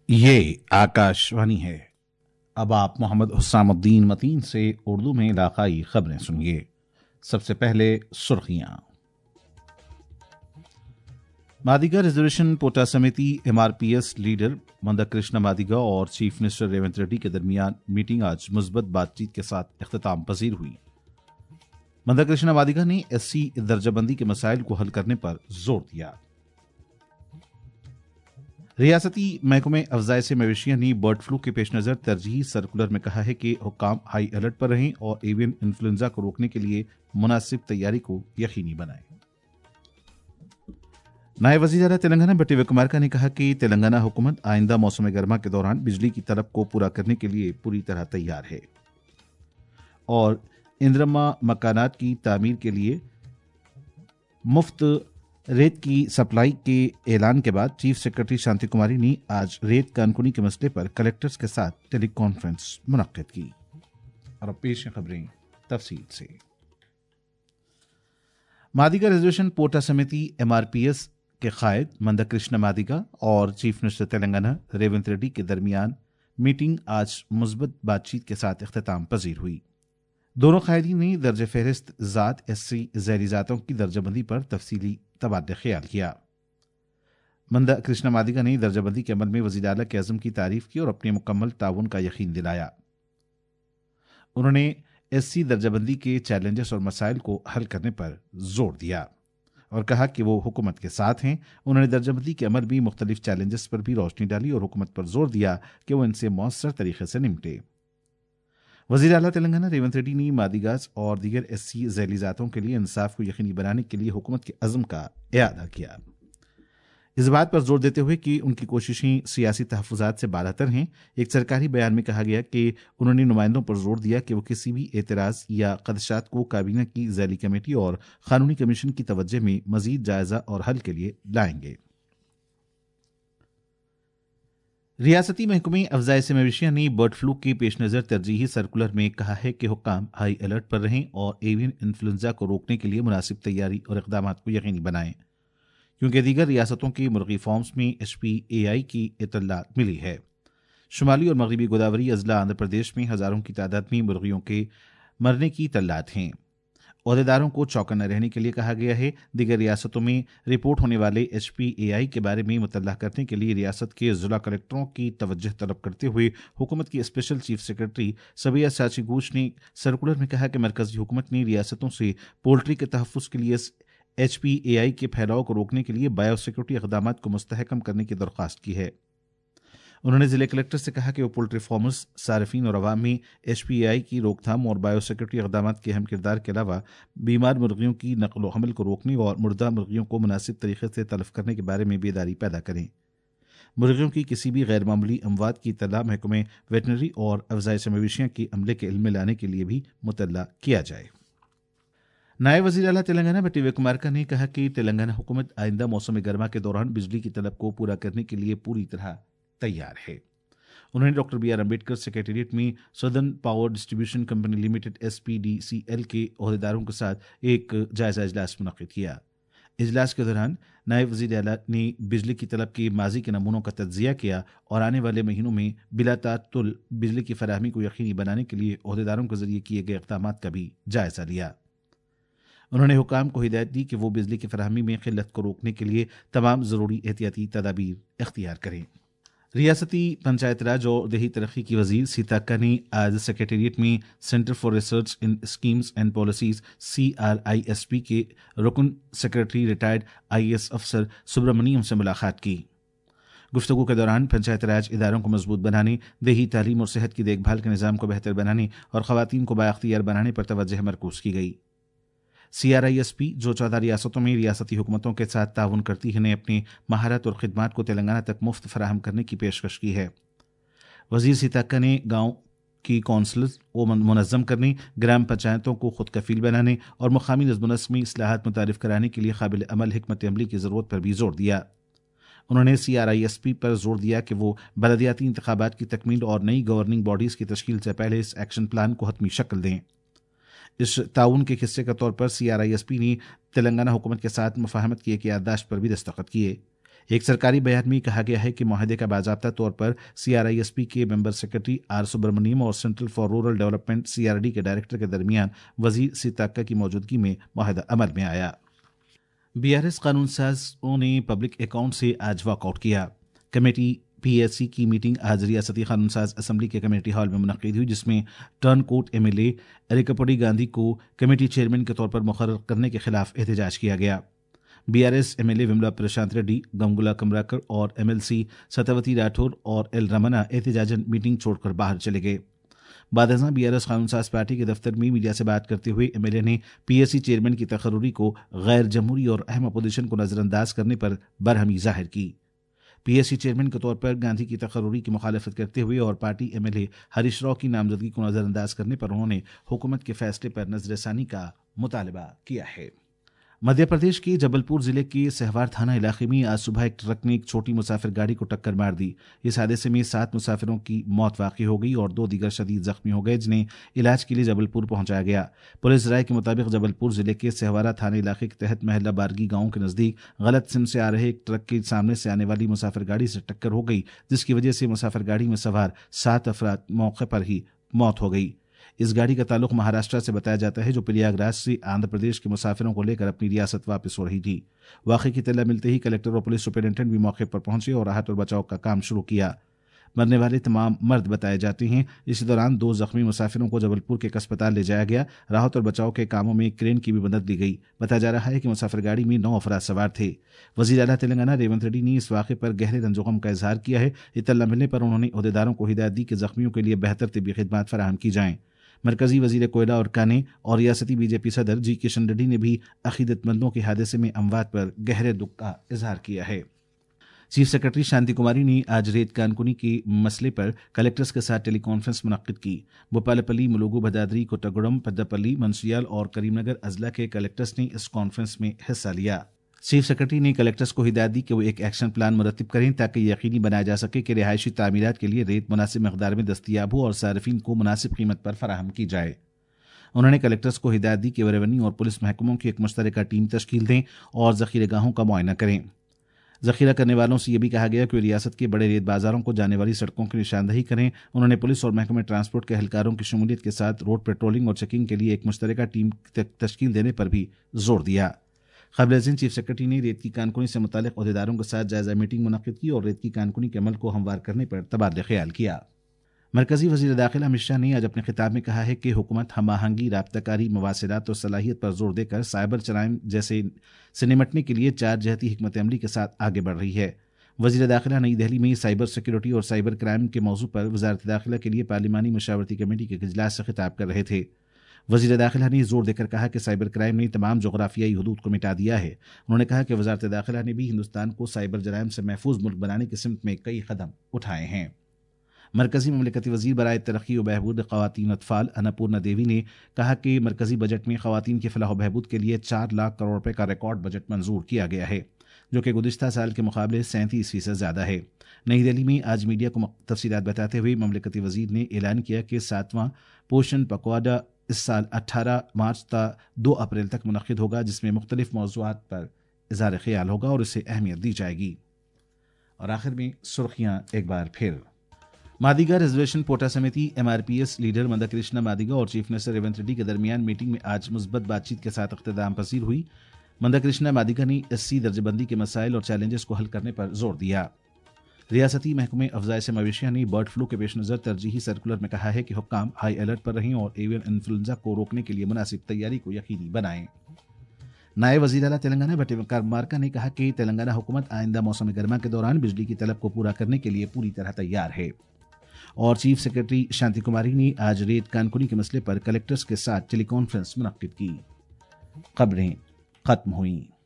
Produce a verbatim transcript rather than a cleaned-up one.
ये आकाशवाणी है। अब आप मोहम्मद हुस्सामुद्दीन मतीन से उर्दू में इलाकाई खबरें सुनिए। सबसे पहले सुर्खियां। मादिगा रिजर्वेशन कोटा समिति एमआरपीएस लीडर मंदाकृष्ण मादिगा और चीफ मिनिस्टर रेवंत रेड्डी के दरमियान मीटिंग आज मुस्बत बातचीत के साथ इख्तिताम पजीर हुई। मंदाकृष्ण मादिगा ने एससी दर्जाबंदी के मसाइल को हल करने पर जोर दिया। रियासती महकमे अफजाइश मवेशियां ने बर्ड फ्लू के पेश नज़र तरजीही सर्कुलर में कहा है कि हुक्काम हाई अलर्ट पर रहें और एवियन इन्फ्लुएंजा को रोकने के लिए मुनासिब तैयारी को यकीनी बनाएं। नायब वज़ीर आला तेलंगाना भट्टी विक्रमार्का ने कहा कि तेलंगाना हुकूमत आइंदा मौसम गर्मा के दौरान बिजली की तलब को पूरा करने के लिए पूरी तरह तैयार है और इंद्रमा मकानात की तामीर के लिए मुफ्त रेत की सप्लाई के ऐलान के बाद चीफ सेक्रेटरी शांति कुमारी ने आज रेत कानकुनी के मसले पर कलेक्टर्स के साथ टेली कॉन्फ्रेंस मुनक्किद की। और अब पेश हैं खबरें तफसील से। मादिगा रिजर्वेशन कोटा समिति एमआरपीएस के कायद मंदाकृष्ण मादिगा और चीफ मिनिस्टर तेलंगाना रेवंत रेड्डी के दरमियान मीटिंग आज मुस्बत बातचीत के साथ इख्तिताम पजीर हुई। दोनों कायदीन ने दर्ज फहरिस्त ज़ात एससी ज़ैली ज़ातों की दर्जाबंदी पर तफसीली तबादला ख्याल किया। मंदाकृष्ण मादिगा ने दर्जाबंदी के अमल में वज़ीर आला के अज़म की तारीफ की और अपने मुकम्मल ताउन का यकीन दिलाया। उन्होंने एससी दर्जाबंदी के चैलेंजेस और मसाइल को हल करने पर जोर दिया और कहा कि वो हुकूमत के साथ हैं। उन्होंने दर्जाबंदी के अमल में मुख्तलिफ चैलेंजेस पर भी रोशनी डाली और हुकूमत पर जोर दिया कि वो इनसे मौसर तरीके से निपटे। वज़ीर आला तेलंगाना रेवंत रेड्डी ने मादिगाज और दीगर एससी ज़ैली ज़ातों के लिए इंसाफ को यकीनी बनाने के लिए हुकूमत के अज़म का इआदा किया। इस बात पर जोर देते हुए कि उनकी कोशिशें सियासी तहफ़्फ़ुज़ात से बालातर हैं, एक सरकारी बयान में कहा गया कि उन्होंने नुमाइंदों पर जोर दिया कि वो किसी भी एतराज़ या ख़दशात को काबीना की ज़ैली कमेटी और क़ानूनी कमीशन की तवज्जो में मज़ीद जायज़ा और हल के लिए लाएंगे। रियासती महकमे अफजाइश मवेशियां ने बर्ड फ्लू के पेश नज़र तरजीही सर्कुलर में कहा है कि हुक्काम हाई अलर्ट पर रहें और एवियन इन्फ्लुएंजा को रोकने के लिए मुनासिब तैयारी और इक़दाम को यकीनी बनाएं, क्योंकि दीगर रियासतों के मुर्गी फार्म्स में एच पी ए आई की इत्तलात मिली है। शुमाली और मगरबी गोदावरी अजला आंध्र प्रदेश में हज़ारों की तादाद में मुर्गियों के मरने की इत्तलात हैं। अहदेदारों को चौकन्ना रहने के लिए कहा गया है। दीगर रियासतों में रिपोर्ट होने वाले एच पी ए आई के बारे में मुतल्ला करने के लिए रियासत के जिला कलेक्टरों की तवज्जो तलब करते हुए हुकूमत की स्पेशल चीफ सेक्रेटरी सबिया साची गूश ने सर्कुलर में कहा कि मरकजी हुकूमत ने रियासतों से पोल्ट्री के तहफ़्फ़ुज़ के लिए एच पी ए आई के फैलाव को रोकने के लिए बायोसिक्योरिटी इक़दाम को मुस्तहकम करने की दरख्वास्त की है। उन्होंने जिले कलेक्टर से कहा कि वो पोल्ट्री फार्मर्स, सार्फिन और अवाम में एच पी ए आई की रोकथाम और बायोसिक्योरिटी इक़दाम के अहम किरदार के अलावा बीमार मुर्गियों की नकल व हमल को रोकने और मुर्दा मुर्गियों को मुनासिब तरीके से तलफ करने के बारे में बेदारी पैदा करें। मुर्गियों की किसी भी गैर मामूली अमवात की इत्तला महकमे वेटनरी और अफजाइश मवेशियां के अमले के इल्म में लाने के लिए भी मुतल्ला किया जाए। नायब वज़ीर आला तेलंगाना भट्टी विक्रमार्का ने कहा कि तेलंगाना हुकूमत आइंदा मौसम गर्मा के दौरान बिजली की तलब को पूरा करने के लिए पूरी तरह तैयार है। उन्होंने doctor B R Ambedkar secretariat में southern power distribution company limited S P D C L के अहदेदारों के साथ एक जायजा इजलास मुनक़्क़िद किया। इजलास के दौरान नायब वज़ीर आला ने बिजली की तलब के माजी के नमूनों का तज्ज़िया किया और आने वाले महीनों में बिला तातुल बिजली की फराहमी को यकीनी बनाने के लिए अहदेदारों के जरिए किए गए इक़दाम का भी जायजा लिया। उन्होंने हुकाम को हिदायत दी कि वो बिजली की फराहमी में क़िल्लत को रोकने के लिए तमाम ज़रूरी एहतियाती तदाबीर इख्तियार करें। रियासती पंचायत राज और देही तरक्की की वजीर सीताक्का ने आज सेक्रेटेरिएट में centre for research in schemes and policies C R I S P के रुकन secretary retired I A S अफसर सुब्रमण्यम से मुलाकात की। गुफ्तगू के दौरान पंचायत राज इदारों को मजबूत बनाने, देही तालीम और सेहत की देखभाल के निज़ाम को बेहतर बनाने और ख़वातीन को बाअख्तियार बनाने पर तवज्जो मरकूज़ की गई। C R I S P जो चौदह रियासतों में रियासती हुकूमतों के साथ ताउन करती है ने अपनी महारत और खिदमात को तेलंगाना तक मुफ्त फराहम करने की पेशकश की है। वज़ीर सीताक्का ने गाँव की कौंसल्स को मुनज़्ज़म करने, ग्राम पंचायतों को खुद कफील बनाने और मुकामी नज़्म नस्क़ में इस्लाहात मुतारिफ कराने के लिए काबिल अमल हिकमत अमली की ज़रूरत पर भी जोर दिया। उन्होंने C R I S P पर जोर दिया कि वो बलदियाती इंतखाबात की तकमील और नई गवर्निंग बॉडीज़ की तश्कील से पहले इस एक्शन प्लान को हतमी शक्ल दें। इस ताउन के हिस्से के तौर पर C R I S P ने तेलंगाना हुकूमत के साथ मुफाहमत की एक याददाश्त पर भी दस्तखत किए। ایک سرکاری بیان میں کہا گیا ہے کہ معاہدے کا باضابطہ طور پر C R I S P کے ممبر سیکرٹری آر سبرمنیم اور central for rural development C R D کے ڈائریکٹر کے درمیان وزیر سیتاکا کی موجودگی میں معاہدہ عمل میں آیا۔ بی آر ایس قانون سازوں نے پبلک اکاؤنٹ سے آج واک آؤٹ کیا۔ کمیٹی پی ایس سی کی میٹنگ آج ریاستی قانون ساز اسمبلی کے کمیٹی ہال میں منعقد ہوئی، جس میں turncoat M L A Arekapudi Gandhi کو کمیٹی چیئرمین کے طور پر مقرر کرنے کے خلاف احتجاج کیا گیا۔ B R S M L A Vemula Prashanth Reddy, Gangula Kamalakar اور M L C Satyavathi Rathod اور ایل رمنا احتجاجاً میٹنگ چھوڑ کر باہر چلے گئے۔ بعد ازاں بی آر ایس قانون ساز پارٹی کے دفتر میں میڈیا سے بات کرتے ہوئے ایم ایل اے نے پی ایس سی چیئرمین کی تقرری کو غیر جمہوری اور اہم اپوزیشن کو نظر انداز کرنے پر برہمی ظاہر کی۔ پی ایس سی چیئرمین کے طور پر گاندھی کی تقرری کی مخالفت کرتے ہوئے اور party M L A Harish Rao کی نامزدگی کو نظر انداز کرنے پر انہوں نے حکومت کے فیصلے پر نظر ثانی کا مطالبہ کیا ہے۔ مدھیہ پردیش کے جبل پور ضلع کے سہوار تھانہ علاقے میں آج صبح ایک ٹرک نے ایک چھوٹی مسافر گاڑی کو ٹکر مار دی۔ اس حادثے میں سات مسافروں کی موت واقع ہو گئی اور دو دیگر شدید زخمی ہو گئے، جنہیں علاج کے لیے جبل پور پہنچایا گیا۔ پولیس رائے کے مطابق جبل پور ضلع کے سہوارہ تھانہ علاقے کے تحت محلہ بارگی گاؤں کے نزدیک غلط سمت سے آ رہے ایک ٹرک کے سامنے سے آنے والی مسافر گاڑی سے ٹکر ہو گئی، جس کی وجہ سے مسافر گاڑی میں سوار سات افراد موقع پر ہی موت ہو گئی۔ اس گاڑی کا تعلق مہاراشٹر سے بتایا جاتا ہے، جو پریاگ راج سے آندھرا پردیش کے مسافروں کو لے کر اپنی ریاست واپس ہو رہی تھی۔ واقعے کی اطلاع ملتے ہی کلکٹر اور پولیس سپرنٹینڈنٹ بھی موقع پر پہنچے اور راحت اور بچاؤ کا کام شروع کیا۔ مرنے والے تمام مرد بتائے جاتے ہیں۔ اسی دوران دو زخمی مسافروں کو جبل پور کے ایک اسپتال لے جایا گیا۔ راحت اور بچاؤ کے کاموں میں کرین کی بھی مدد لی گئی۔ بتایا جا رہا ہے کہ مسافر گاڑی میں نو افراد سوار تھے۔ وزیر اعلیٰ تلنگانہ ریونت ریڈی نے اس واقعے پر گہرے رنج و غم کا اظہار کیا ہے۔ اطلاع ملنے پر انہوں نے عہدیداروں کو ہدایت دی کہ زخمیوں کے لیے بہتر طبی خدمات فراہم کی جائیں۔ مرکزی وزیر کوئلہ اور کانے اور ریاستی بی جے پی صدر جی کشن ریڈی نے بھی عقیدت مندوں کے حادثے میں اموات پر گہرے دکھ کا اظہار کیا ہے۔ چیف سیکرٹری شانتی کماری نے آج ریت کانکنی کے مسئلے پر کلکٹرز کے ساتھ ٹیلی کانفرنس منعقد کی۔ بوپالپلی، ملوگو بھدادری، کوٹاگوڑم، پداپلی، منسیال اور کریم نگر اضلاع کے کلکٹرز نے اس کانفرنس میں حصہ لیا۔ چیف سیکرٹری نے کلکٹرز کو ہدایت دی کہ وہ ایک ایکشن پلان مرتب کریں تاکہ یقینی بنایا جا سکے کہ رہائشی تعمیرات کے لیے ریت مناسب مقدار میں دستیاب ہو اور صارفین کو مناسب قیمت پر فراہم کی جائے۔ انہوں نے کلکٹرز کو ہدایت دی کہ وہ ریونیو اور پولیس محکموں کی ایک مشترکہ ٹیم تشکیل دیں اور ذخیرہ گاہوں کا معائنہ کریں۔ ذخیرہ کرنے والوں سے یہ بھی کہا گیا کہ وہ ریاست کے بڑے ریت بازاروں کو جانے والی سڑکوں کی نشاندہی کریں۔ انہوں نے پولیس اور محکمہ ٹرانسپورٹ کے اہلکاروں کی شمولیت کے ساتھ روڈ پیٹرولنگ اور چیکنگ کے لیے ایک مشترکہ ٹیم تشکیل دینے پر بھی زور دیا۔ قبل ازیں چیف سیکرٹری نے ریت کی کانکنی سے متعلق عہدیداروں کے ساتھ جائزہ میٹنگ منعقد کی اور ریت کی کانکنی کے عمل کو ہموار کرنے پر تبادلہ خیال کیا۔ مرکزی وزیر داخلہ امت شاہ نے آج اپنے خطاب میں کہا ہے کہ حکومت ہم آہنگی، رابطہ کاری، مواصلات اور صلاحیت پر زور دے کر سائبر جرائم جیسے سے نمٹنے کے لیے چار جہتی حکمت عملی کے ساتھ آگے بڑھ رہی ہے۔ وزیر داخلہ نئی دہلی میں سائبر سیکیورٹی اور سائبر کرائم کے موضوع پر وزارت داخلہ کے لیے پارلیمانی مشاورتی کمیٹی کے اجلاس سے خطاب کر رہے تھے۔ وزیر داخلہ نے زور دے کر کہا کہ سائبر کرائم نے تمام جغرافیائی حدود کو مٹا دیا ہے۔ انہوں نے کہا کہ وزارت داخلہ نے بھی ہندوستان کو سائبر جرائم سے محفوظ ملک بنانے کی سمت میں کئی قدم اٹھائے ہیں۔ مرکزی مملکتی وزیر برائے ترقی و بہبود خواتین اطفال اناپورنا دیوی نے کہا کہ مرکزی بجٹ میں خواتین کی فلاح و بہبود کے لیے چار لاکھ کروڑ روپے کا ریکارڈ بجٹ منظور کیا گیا ہے، جو کہ گزشتہ سال کے مقابلے سینتیس فیصد زیادہ ہے۔ نئی دہلی میں آج میڈیا کو تفصیلات بتاتے ہوئے مملکتی وزیر نے اعلان کیا کہ ساتواں پوشن پکواڑا اس سال اٹھارہ مارچ تا دو اپریل تک منعقد ہوگا، جس میں مختلف موضوعات پر اظہار خیال ہوگا اور اسے اہمیت دی جائے گی۔ اور آخر میں سرخیاں ایک بار پھر۔ Madiga reservation Porata Samiti M R P S leader Manda Krishna Madiga اور چیف منسٹر ریونت ریڈی کے درمیان میٹنگ میں آج مثبت بات چیت کے ساتھ اختتام پذیر ہوئی۔ مندہ کرشنا مادیگا نے ایس سی درجہ بندی کے مسائل اور چیلنجز کو حل کرنے پر زور دیا۔ ریاستی محکمہ افزائش مویشیاں نے برڈ فلو کے پیش نظر ترجیحی سرکولر میں کہا ہے کہ حکام ہائی الرٹ پر رہیں اور ایوین انفلوئنزا کو روکنے کے لیے مناسب تیاری کو یقینی بنائیں۔ نائب وزیر اعلیٰ تلنگانہ بٹے وکرمارکا نے کہا کہ تلنگانہ حکومت آئندہ موسم گرما کے دوران بجلی کی طلب کو پورا کرنے کے لیے پوری طرح تیار ہے۔ اور چیف سیکرٹری شانتی کماری نے آج ریت کانکنی کے مسئلے پر کلکٹرز کے ساتھ ٹیلی کانفرنس منعقد کی۔ خبریں ختم ہوئیں۔